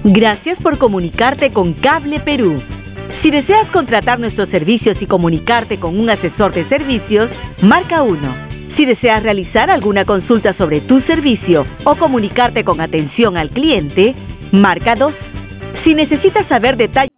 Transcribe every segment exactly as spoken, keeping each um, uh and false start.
Gracias por comunicarte con Cable Perú. Si deseas contratar nuestros servicios y comunicarte con un asesor de servicios, marca uno. Si deseas realizar alguna consulta sobre tu servicio o comunicarte con atención al cliente, marca dos. Si necesitas saber detalles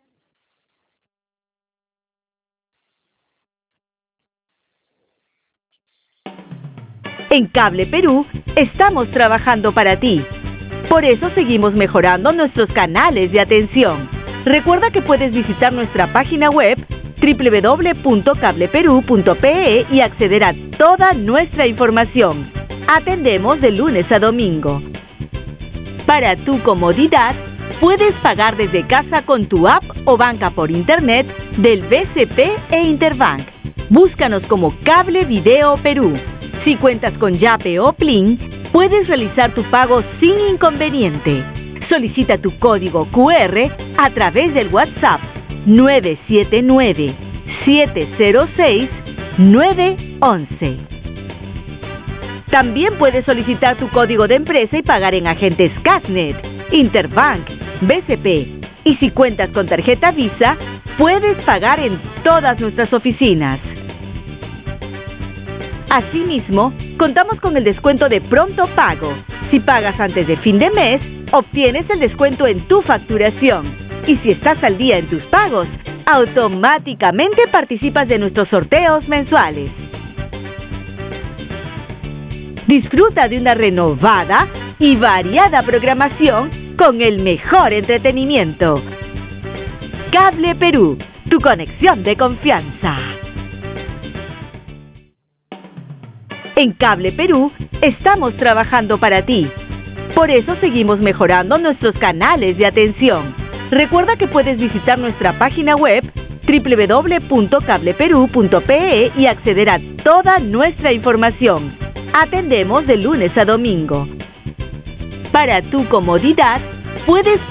en Cable Perú, estamos trabajando para ti. Por eso seguimos mejorando nuestros canales de atención. Recuerda que puedes visitar nuestra página web doble u doble u doble u punto cable perú punto pe e y acceder a toda nuestra información. Atendemos de lunes a domingo. Para tu comodidad, puedes pagar desde casa con tu app o banca por internet del B C P e Interbank. Búscanos como Cable Video Perú. Si cuentas con Yape o Plin, puedes realizar tu pago sin inconveniente. Solicita tu código cu erre a través del WhatsApp nueve siete nueve, siete cero seis, nueve once. También puedes solicitar tu código de empresa y pagar en agentes Casnet, Interbank, B C P. Y si cuentas con tarjeta Visa, puedes pagar en todas nuestras oficinas. Asimismo, contamos con el descuento de pronto pago. Si pagas antes de fin de mes, obtienes el descuento en tu facturación. Y si estás al día en tus pagos, automáticamente participas de nuestros sorteos mensuales. Disfruta de una renovada y variada programación con el mejor entretenimiento. Cable Perú, tu conexión de confianza. En Cable Perú, estamos trabajando para ti. Por eso seguimos mejorando nuestros canales de atención. Recuerda que puedes visitar nuestra página web doble u doble u doble u punto cable perú punto pe e y acceder a toda nuestra información. Atendemos de lunes a domingo. Para tu comodidad, puedes